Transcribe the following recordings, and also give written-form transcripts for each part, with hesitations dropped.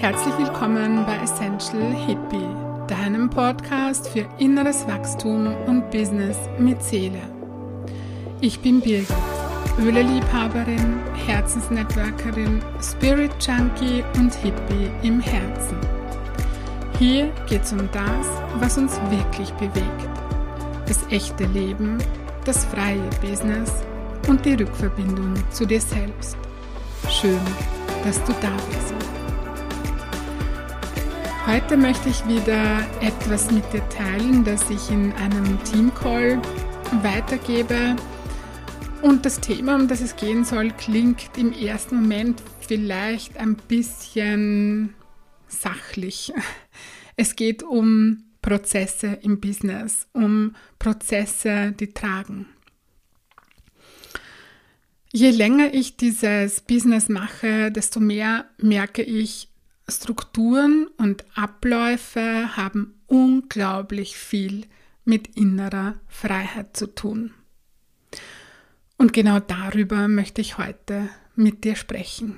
Herzlich willkommen bei Essential Hippie, deinem Podcast für inneres Wachstum und Business mit Seele. Ich bin Birgit, Öleliebhaberin, Herzensnetworkerin, Spirit Junkie und Hippie im Herzen. Hier geht es um das, was uns wirklich bewegt. Das echte Leben, das freie Business und die Rückverbindung zu dir selbst. Schön, dass du da bist. Heute möchte ich wieder etwas mit dir teilen, das ich in einem Teamcall weitergebe. Und das Thema, um das es gehen soll, klingt im ersten Moment vielleicht ein bisschen sachlich. Es geht um Prozesse im Business, um Prozesse, die tragen. Je länger ich dieses Business mache, desto mehr merke ich, Strukturen und Abläufe haben unglaublich viel mit innerer Freiheit zu tun. Und genau darüber möchte ich heute mit dir sprechen.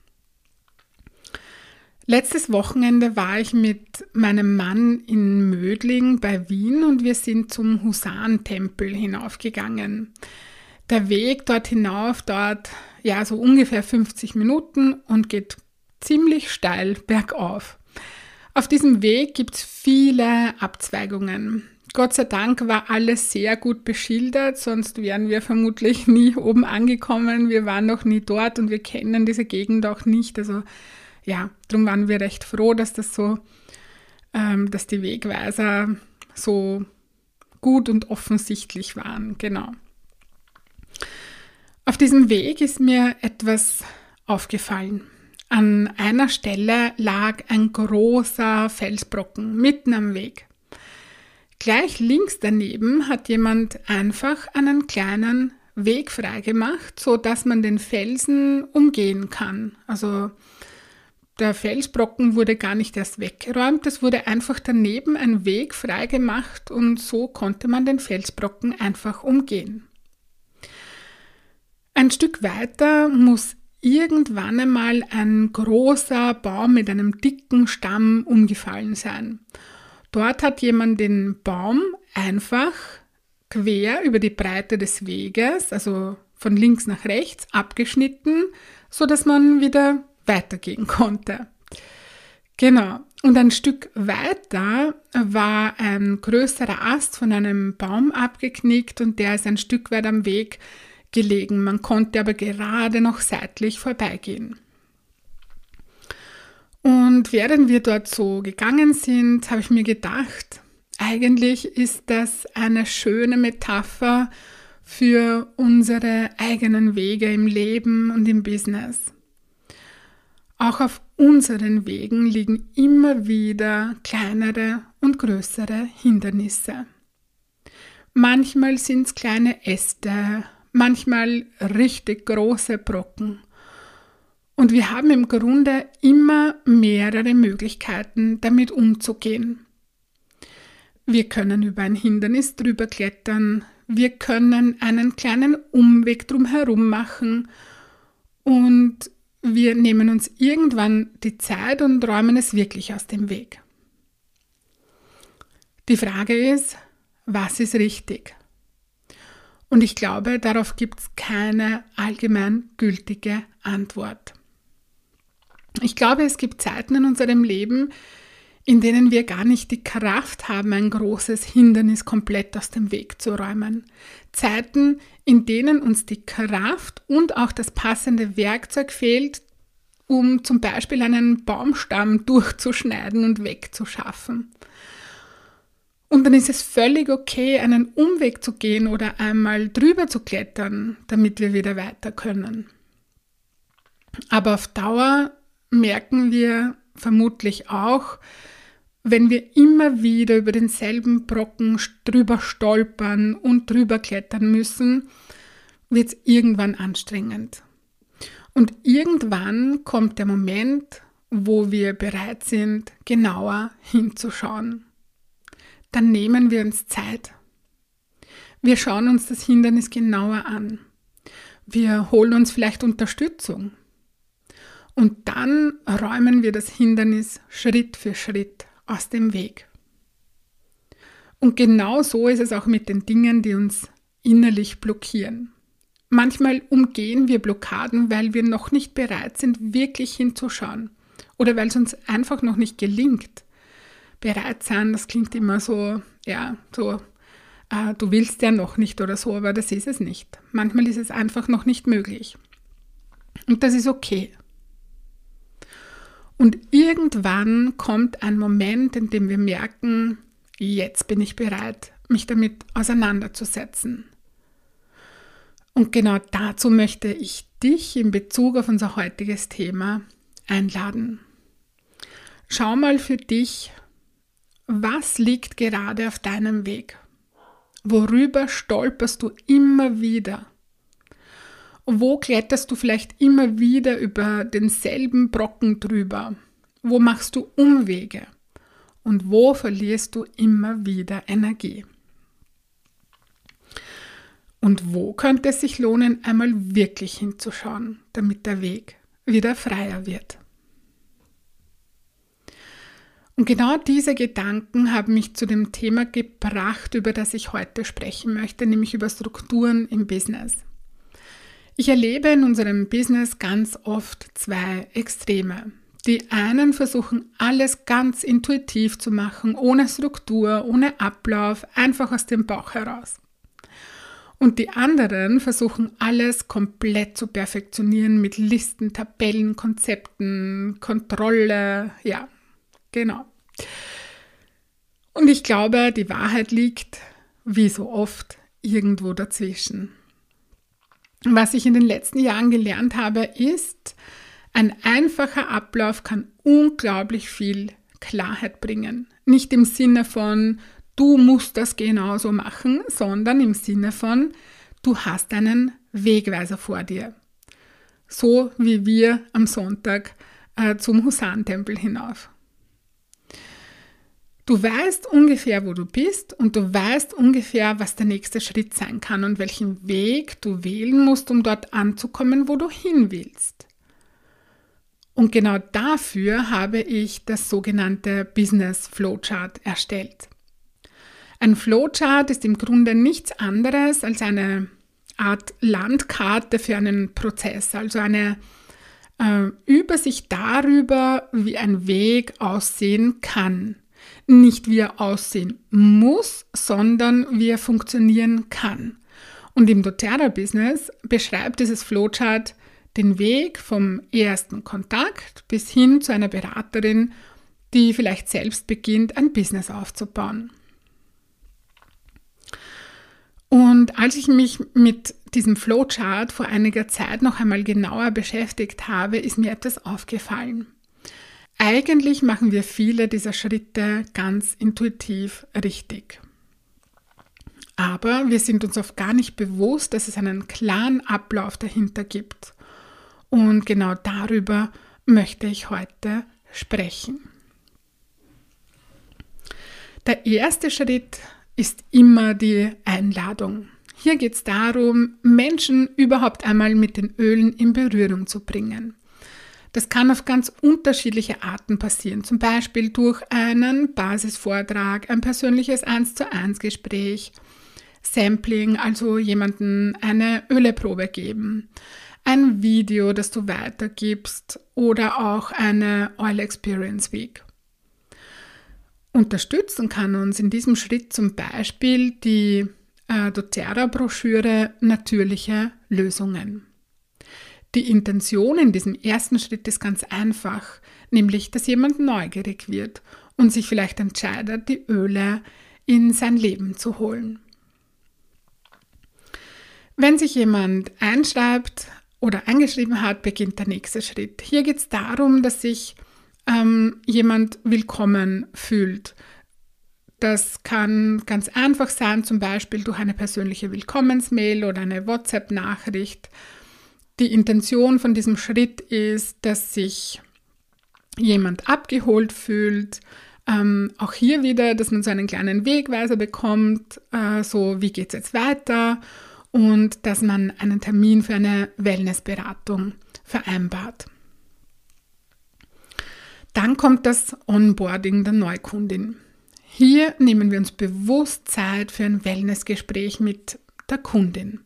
Letztes Wochenende war ich mit meinem Mann in Mödling bei Wien und wir sind zum Husarentempel hinaufgegangen. Der Weg dort hinauf dauert so ungefähr 50 Minuten und geht ziemlich steil bergauf. Auf diesem Weg gibt es viele Abzweigungen. Gott sei Dank war alles sehr gut beschildert, sonst wären wir vermutlich nie oben angekommen. Wir waren noch nie dort und wir kennen diese Gegend auch nicht. Also darum waren wir recht froh, dass dass die Wegweiser so gut und offensichtlich waren. Genau. Auf diesem Weg ist mir etwas aufgefallen. An einer Stelle lag ein großer Felsbrocken mitten am Weg. Gleich links daneben hat jemand einfach einen kleinen Weg freigemacht, sodass man den Felsen umgehen kann. Also der Felsbrocken wurde gar nicht erst weggeräumt, es wurde einfach daneben ein Weg freigemacht und so konnte man den Felsbrocken einfach umgehen. Ein Stück weiter muss irgendwann einmal ein großer Baum mit einem dicken Stamm umgefallen sein. Dort hat jemand den Baum einfach quer über die Breite des Weges, also von links nach rechts, abgeschnitten, sodass man wieder weitergehen konnte. Genau. Und ein Stück weiter war ein größerer Ast von einem Baum abgeknickt und der ist ein Stück weit am Weg gelegen. Man konnte aber gerade noch seitlich vorbeigehen. Und während wir dort so gegangen sind, habe ich mir gedacht, eigentlich ist das eine schöne Metapher für unsere eigenen Wege im Leben und im Business. Auch auf unseren Wegen liegen immer wieder kleinere und größere Hindernisse. Manchmal sind es kleine Äste, manchmal richtig große Brocken. Und wir haben im Grunde immer mehrere Möglichkeiten, damit umzugehen. Wir können über ein Hindernis drüber klettern, wir können einen kleinen Umweg drumherum machen und wir nehmen uns irgendwann die Zeit und räumen es wirklich aus dem Weg. Die Frage ist, was ist richtig? Und ich glaube, darauf gibt es keine allgemein gültige Antwort. Ich glaube, es gibt Zeiten in unserem Leben, in denen wir gar nicht die Kraft haben, ein großes Hindernis komplett aus dem Weg zu räumen. Zeiten, in denen uns die Kraft und auch das passende Werkzeug fehlt, um zum Beispiel einen Baumstamm durchzuschneiden und wegzuschaffen. Und dann ist es völlig okay, einen Umweg zu gehen oder einmal drüber zu klettern, damit wir wieder weiter können. Aber auf Dauer merken wir vermutlich auch, wenn wir immer wieder über denselben Brocken drüber stolpern und drüber klettern müssen, wird es irgendwann anstrengend. Und irgendwann kommt der Moment, wo wir bereit sind, genauer hinzuschauen. Dann nehmen wir uns Zeit. Wir schauen uns das Hindernis genauer an. Wir holen uns vielleicht Unterstützung. Und dann räumen wir das Hindernis Schritt für Schritt aus dem Weg. Und genau so ist es auch mit den Dingen, die uns innerlich blockieren. Manchmal umgehen wir Blockaden, weil wir noch nicht bereit sind, wirklich hinzuschauen. Oder weil es uns einfach noch nicht gelingt. Bereit sein, das klingt immer so, du willst ja noch nicht oder so, aber das ist es nicht. Manchmal ist es einfach noch nicht möglich. Und das ist okay. Und irgendwann kommt ein Moment, in dem wir merken, jetzt bin ich bereit, mich damit auseinanderzusetzen. Und genau dazu möchte ich dich in Bezug auf unser heutiges Thema einladen. Schau mal für dich, was liegt gerade auf deinem Weg? Worüber stolperst du immer wieder? Wo kletterst du vielleicht immer wieder über denselben Brocken drüber? Wo machst du Umwege? Und wo verlierst du immer wieder Energie? Und wo könnte es sich lohnen, einmal wirklich hinzuschauen, damit der Weg wieder freier wird? Und genau diese Gedanken haben mich zu dem Thema gebracht, über das ich heute sprechen möchte, nämlich über Strukturen im Business. Ich erlebe in unserem Business ganz oft zwei Extreme. Die einen versuchen, alles ganz intuitiv zu machen, ohne Struktur, ohne Ablauf, einfach aus dem Bauch heraus. Und die anderen versuchen, alles komplett zu perfektionieren mit Listen, Tabellen, Konzepten, Kontrolle, ja, genau. Und ich glaube, die Wahrheit liegt, wie so oft, irgendwo dazwischen. Was ich in den letzten Jahren gelernt habe, ist, ein einfacher Ablauf kann unglaublich viel Klarheit bringen. Nicht im Sinne von, du musst das genauso machen, sondern im Sinne von, du hast einen Wegweiser vor dir. So wie wir am Sonntag zum Husan-Tempel hinauf. Du weißt ungefähr, wo du bist und du weißt ungefähr, was der nächste Schritt sein kann und welchen Weg du wählen musst, um dort anzukommen, wo du hin willst. Und genau dafür habe ich das sogenannte Business Flowchart erstellt. Ein Flowchart ist im Grunde nichts anderes als eine Art Landkarte für einen Prozess, also eine Übersicht darüber, wie ein Weg aussehen kann. Nicht wie er aussehen muss, sondern wie er funktionieren kann. Und im doTERRA-Business beschreibt dieses Flowchart den Weg vom ersten Kontakt bis hin zu einer Beraterin, die vielleicht selbst beginnt, ein Business aufzubauen. Und als ich mich mit diesem Flowchart vor einiger Zeit noch einmal genauer beschäftigt habe, ist mir etwas aufgefallen. Eigentlich machen wir viele dieser Schritte ganz intuitiv richtig. Aber wir sind uns oft gar nicht bewusst, dass es einen klaren Ablauf dahinter gibt. Und genau darüber möchte ich heute sprechen. Der erste Schritt ist immer die Einladung. Hier geht es darum, Menschen überhaupt einmal mit den Ölen in Berührung zu bringen. Das kann auf ganz unterschiedliche Arten passieren, zum Beispiel durch einen Basisvortrag, ein persönliches 1:1 Gespräch, Sampling, also jemandem eine Öleprobe geben, ein Video, das du weitergibst oder auch eine Oil Experience Week. Unterstützen kann uns in diesem Schritt zum Beispiel die doTERRA-Broschüre Natürliche Lösungen. Die Intention in diesem ersten Schritt ist ganz einfach, nämlich, dass jemand neugierig wird und sich vielleicht entscheidet, die Öle in sein Leben zu holen. Wenn sich jemand einschreibt oder eingeschrieben hat, beginnt der nächste Schritt. Hier geht es darum, dass sich jemand willkommen fühlt. Das kann ganz einfach sein, zum Beispiel durch eine persönliche Willkommensmail oder eine WhatsApp-Nachricht. Die Intention von diesem Schritt ist, dass sich jemand abgeholt fühlt. Auch hier wieder, dass man so einen kleinen Wegweiser bekommt, so wie geht es jetzt weiter, und dass man einen Termin für eine Wellnessberatung vereinbart. Dann kommt das Onboarding der Neukundin. Hier nehmen wir uns bewusst Zeit für ein Wellnessgespräch mit der Kundin.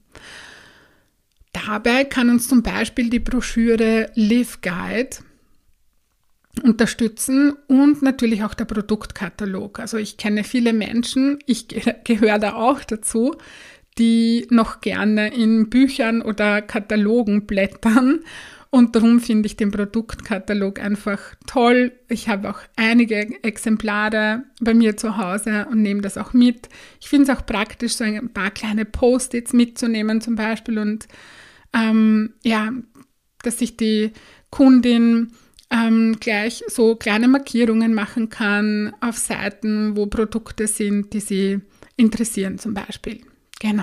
Dabei kann uns zum Beispiel die Broschüre Live Guide unterstützen und natürlich auch der Produktkatalog. Also ich kenne viele Menschen, ich gehöre da auch dazu, die noch gerne in Büchern oder Katalogen blättern. Und darum finde ich den Produktkatalog einfach toll. Ich habe auch einige Exemplare bei mir zu Hause und nehme das auch mit. Ich finde es auch praktisch, so ein paar kleine Post-its mitzunehmen zum Beispiel und dass sich die Kundin gleich so kleine Markierungen machen kann auf Seiten, wo Produkte sind, die sie interessieren zum Beispiel. Genau.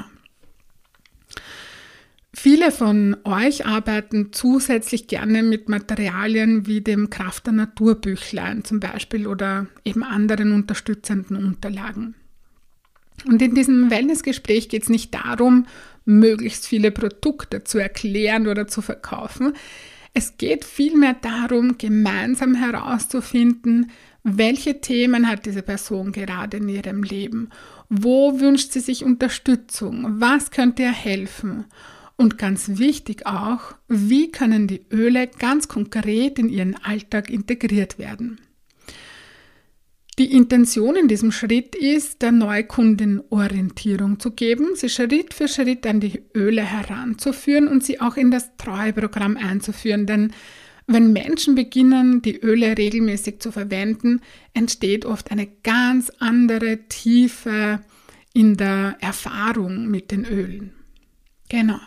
Viele von euch arbeiten zusätzlich gerne mit Materialien wie dem Kraft der Natur Büchlein zum Beispiel oder eben anderen unterstützenden Unterlagen. Und in diesem Wellnessgespräch geht es nicht darum, möglichst viele Produkte zu erklären oder zu verkaufen. Es geht vielmehr darum, gemeinsam herauszufinden, welche Themen hat diese Person gerade in ihrem Leben, wo wünscht sie sich Unterstützung, was könnte ihr helfen und ganz wichtig auch, wie können die Öle ganz konkret in ihren Alltag integriert werden. Die Intention in diesem Schritt ist, der Neukundin Orientierung zu geben, sie Schritt für Schritt an die Öle heranzuführen und sie auch in das Treueprogramm einzuführen. Denn wenn Menschen beginnen, die Öle regelmäßig zu verwenden, entsteht oft eine ganz andere Tiefe in der Erfahrung mit den Ölen. Genau.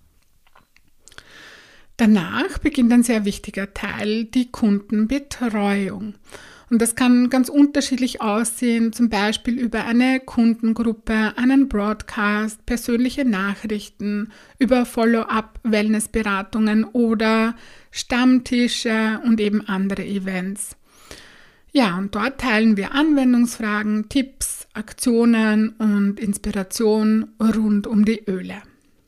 Danach beginnt ein sehr wichtiger Teil, die Kundenbetreuung. Und das kann ganz unterschiedlich aussehen, zum Beispiel über eine Kundengruppe, einen Broadcast, persönliche Nachrichten, über Follow-up-Wellnessberatungen oder Stammtische und eben andere Events. Ja, und dort teilen wir Anwendungsfragen, Tipps, Aktionen und Inspiration rund um die Öle.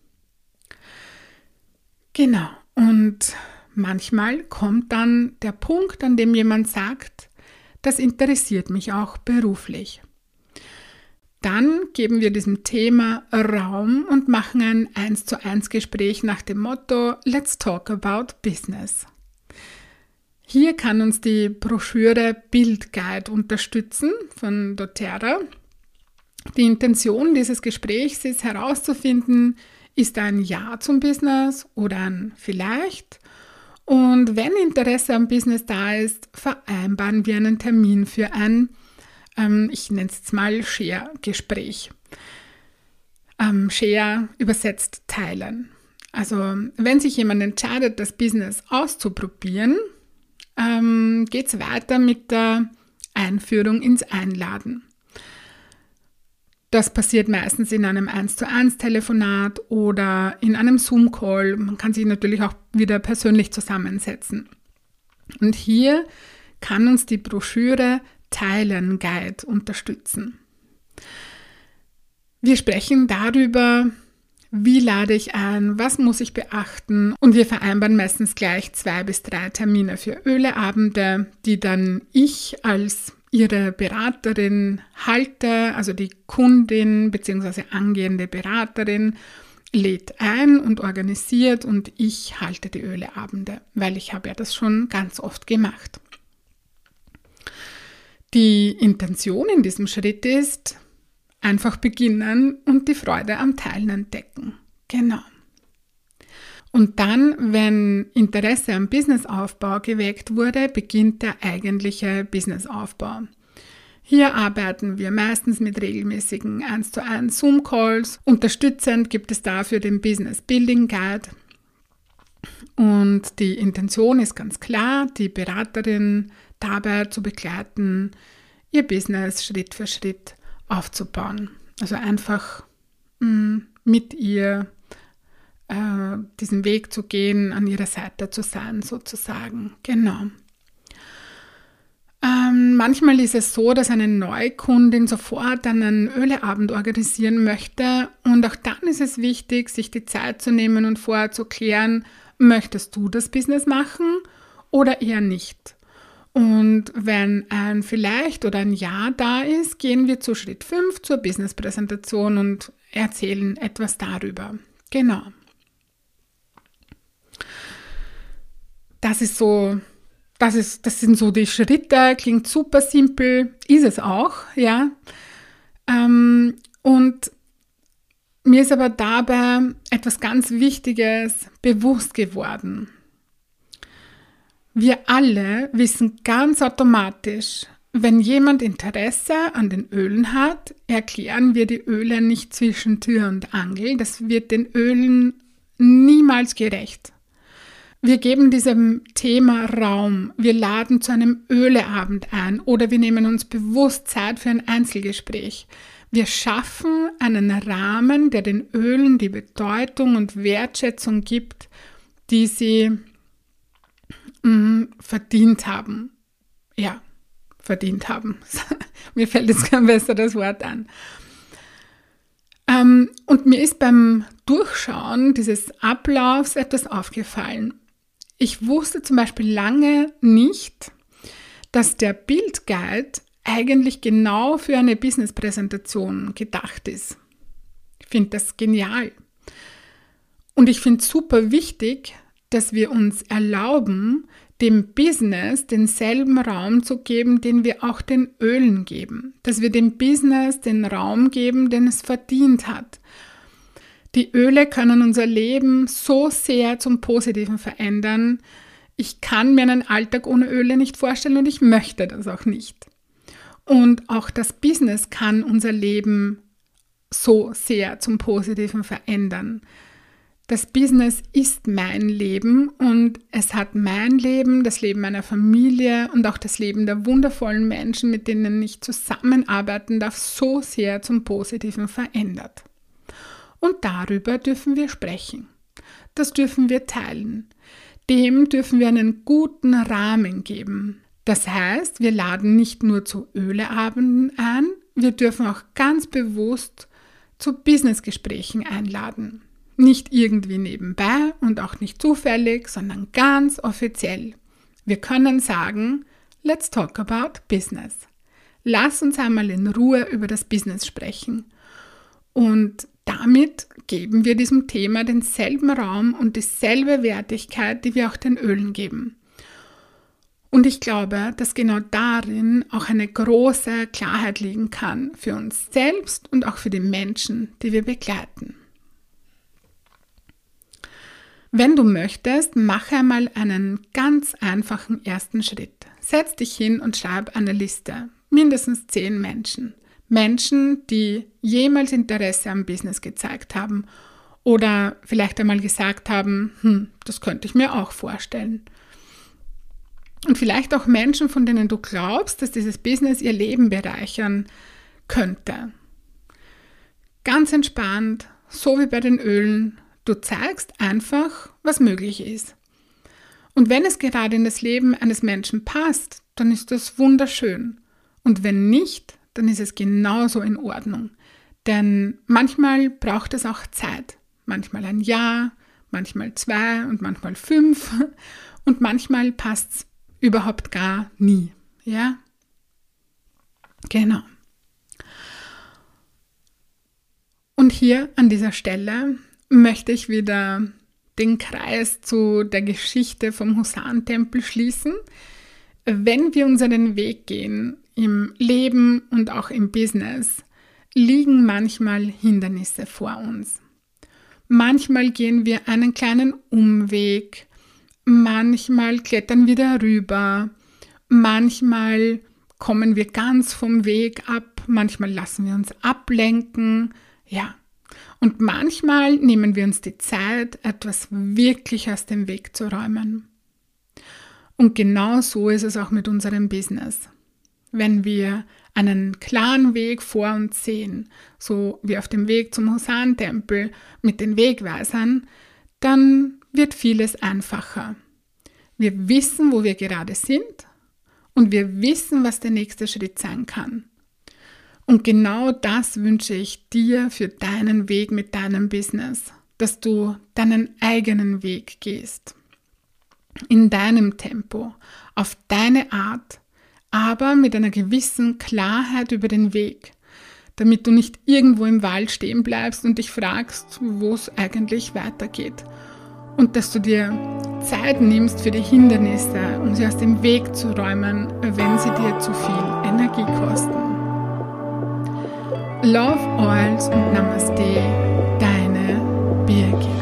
Genau, und manchmal kommt dann der Punkt, an dem jemand sagt, das interessiert mich auch beruflich. Dann geben wir diesem Thema Raum und machen ein 1:1 Gespräch nach dem Motto Let's talk about business. Hier kann uns die Broschüre Build Guide unterstützen von doTERRA. Die Intention dieses Gesprächs ist herauszufinden, ist ein Ja zum Business oder ein Vielleicht? Und wenn Interesse am Business da ist, vereinbaren wir einen Termin für ein, ich nenne es jetzt mal Share-Gespräch. Share übersetzt teilen. Also wenn sich jemand entscheidet, das Business auszuprobieren, geht es weiter mit der Einführung ins Einladen. Das passiert meistens in einem 1:1 Telefonat oder in einem Zoom-Call. Man kann sich natürlich auch wieder persönlich zusammensetzen. Und hier kann uns die Broschüre Teilen Guide unterstützen. Wir sprechen darüber, wie lade ich ein, was muss ich beachten und wir vereinbaren meistens gleich 2 bis 3 Termine für Öleabende, die dann ich als ihre Beraterin halte, also die Kundin bzw. angehende Beraterin lädt ein und organisiert und ich halte die Öleabende, weil ich habe ja das schon ganz oft gemacht. Die Intention in diesem Schritt ist, einfach beginnen und die Freude am Teilen entdecken. Genau. Und dann, wenn Interesse am Businessaufbau geweckt wurde, beginnt der eigentliche Businessaufbau. Hier arbeiten wir meistens mit regelmäßigen 1:1 Zoom-Calls. Unterstützend gibt es dafür den Business Building Guide. Und die Intention ist ganz klar, die Beraterin dabei zu begleiten, ihr Business Schritt für Schritt aufzubauen. Also einfach mit ihr diesen Weg zu gehen, an ihrer Seite zu sein, sozusagen. Genau. Manchmal ist es so, dass eine Neukundin sofort einen Öleabend organisieren möchte und auch dann ist es wichtig, sich die Zeit zu nehmen und vorher zu klären, möchtest du das Business machen oder eher nicht? Und wenn ein Vielleicht oder ein Ja da ist, gehen wir zu Schritt 5, zur Business-Präsentation und erzählen etwas darüber. Genau. Das sind so die Schritte, klingt super simpel, ist es auch, ja. Und mir ist aber dabei etwas ganz Wichtiges bewusst geworden. Wir alle wissen ganz automatisch, wenn jemand Interesse an den Ölen hat, erklären wir die Öle nicht zwischen Tür und Angel. Das wird den Ölen niemals gerecht. Wir geben diesem Thema Raum. Wir laden zu einem Öleabend ein oder wir nehmen uns bewusst Zeit für ein Einzelgespräch. Wir schaffen einen Rahmen, der den Ölen die Bedeutung und Wertschätzung gibt, die sie verdient haben. Ja, verdient haben. Mir fällt jetzt kein besseres Wort an. Und mir ist beim Durchschauen dieses Ablaufs etwas aufgefallen. Ich wusste zum Beispiel lange nicht, dass der Bildguide eigentlich genau für eine Business-Präsentation gedacht ist. Ich finde das genial. Und ich finde es super wichtig, dass wir uns erlauben, dem Business denselben Raum zu geben, den wir auch den Ölen geben. Dass wir dem Business den Raum geben, den es verdient hat. Die Öle können unser Leben so sehr zum Positiven verändern. Ich kann mir einen Alltag ohne Öle nicht vorstellen und ich möchte das auch nicht. Und auch das Business kann unser Leben so sehr zum Positiven verändern. Das Business ist mein Leben und es hat mein Leben, das Leben meiner Familie und auch das Leben der wundervollen Menschen, mit denen ich zusammenarbeiten darf, so sehr zum Positiven verändert. Und darüber dürfen wir sprechen. Das dürfen wir teilen. Dem dürfen wir einen guten Rahmen geben. Das heißt, wir laden nicht nur zu Öleabenden ein, wir dürfen auch ganz bewusst zu Businessgesprächen einladen. Nicht irgendwie nebenbei und auch nicht zufällig, sondern ganz offiziell. Wir können sagen, let's talk about business. Lass uns einmal in Ruhe über das Business sprechen. Und damit geben wir diesem Thema denselben Raum und dieselbe Wertigkeit, die wir auch den Ölen geben. Und ich glaube, dass genau darin auch eine große Klarheit liegen kann für uns selbst und auch für die Menschen, die wir begleiten. Wenn du möchtest, mache einmal einen ganz einfachen ersten Schritt. Setz dich hin und schreib eine Liste. Mindestens 10 Menschen. Menschen, die jemals Interesse am Business gezeigt haben oder vielleicht einmal gesagt haben, das könnte ich mir auch vorstellen. Und vielleicht auch Menschen, von denen du glaubst, dass dieses Business ihr Leben bereichern könnte. Ganz entspannt, so wie bei den Ölen. Du zeigst einfach, was möglich ist. Und wenn es gerade in das Leben eines Menschen passt, dann ist das wunderschön. Und wenn nicht, dann ist es genauso in Ordnung. Denn manchmal braucht es auch Zeit. Manchmal ein Jahr, manchmal 2 und manchmal 5. Und manchmal passt es überhaupt gar nie. Ja? Genau. Und hier an dieser Stelle möchte ich wieder den Kreis zu der Geschichte vom Husarentempel schließen. Wenn wir unseren Weg gehen, im Leben und auch im Business, liegen manchmal Hindernisse vor uns. Manchmal gehen wir einen kleinen Umweg, manchmal klettern wir darüber, manchmal kommen wir ganz vom Weg ab, manchmal lassen wir uns ablenken, ja. Und manchmal nehmen wir uns die Zeit, etwas wirklich aus dem Weg zu räumen. Und genau so ist es auch mit unserem Business. Wenn wir einen klaren Weg vor uns sehen, so wie auf dem Weg zum Husarentempel mit den Wegweisern, dann wird vieles einfacher. Wir wissen, wo wir gerade sind und wir wissen, was der nächste Schritt sein kann. Und genau das wünsche ich dir für deinen Weg mit deinem Business, dass du deinen eigenen Weg gehst. in deinem Tempo, auf deine Art, aber mit einer gewissen Klarheit über den Weg, damit du nicht irgendwo im Wald stehen bleibst und dich fragst, wo es eigentlich weitergeht. Und dass du dir Zeit nimmst für die Hindernisse, um sie aus dem Weg zu räumen, wenn sie dir zu viel Energie kosten. Love, Oils und Namaste, deine Birgit.